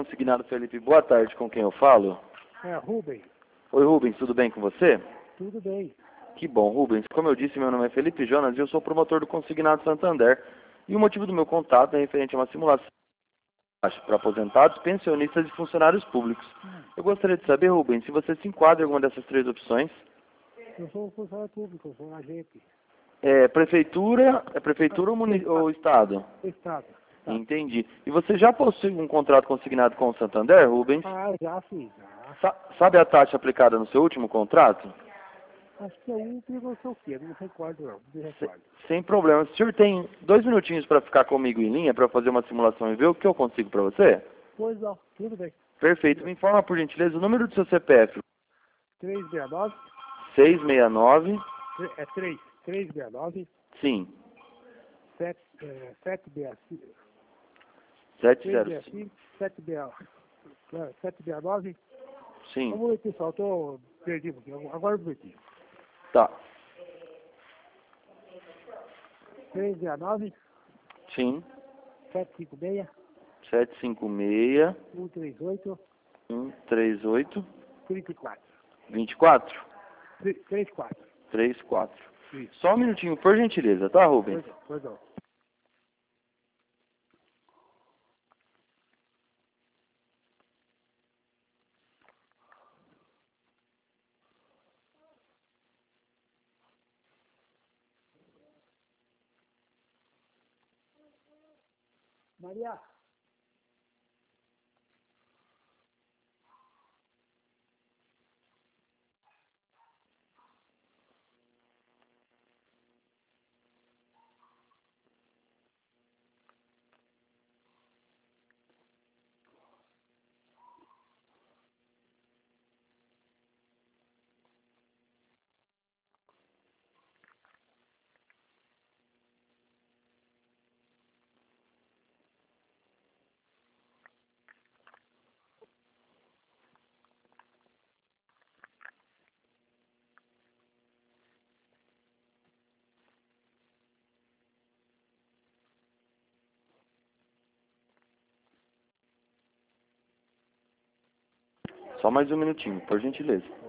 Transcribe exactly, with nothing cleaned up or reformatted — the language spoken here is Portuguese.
consignado Felipe, boa tarde, com quem eu falo? É, Rubens. Oi Rubens, tudo bem com você? Tudo bem. Que bom, Rubens. Como eu disse, meu nome é Felipe Jonas e eu sou promotor do Consignado Santander. E o motivo do meu contato é referente a uma simulação para aposentados, pensionistas e funcionários públicos. Eu gostaria de saber, Rubens, se você se enquadra em alguma dessas três opções. Eu sou um funcionário público, eu sou um agente. É prefeitura, é prefeitura ou, muni- ou estado? Estado. Tá. Entendi. E você já possui um contrato consignado com o Santander, Rubens? Ah, já sim, já. Sa- sabe a taxa aplicada no seu último contrato? Acho que é um que não sei o quê, não me recordo não, não me Se- recordo. sem problema. O senhor tem dois minutinhos para ficar comigo em linha, para fazer uma simulação e ver o que eu consigo para você? Pois não, tudo bem. Perfeito. Me informa, por gentileza, o número do seu C P F. três seis nove, seis seis nove, tre- é três, três seis nove, sim, sete, é, sete seis cinco, sete três zero seis cinco, cinco, sete seis, sete seis nove. sim, Vamos ver, pessoal, tô perdido aqui, agora um minutinho. tá, três seis nove, sim, sete cinco seis, sete cinco seis, um três oito, um três oito, trinta e quatro. vinte e quatro, três quatro. trinta e quatro. Isso. Só um minutinho, por gentileza, tá, Rubens? Pois, pois não. Maria. Só mais um minutinho, por gentileza.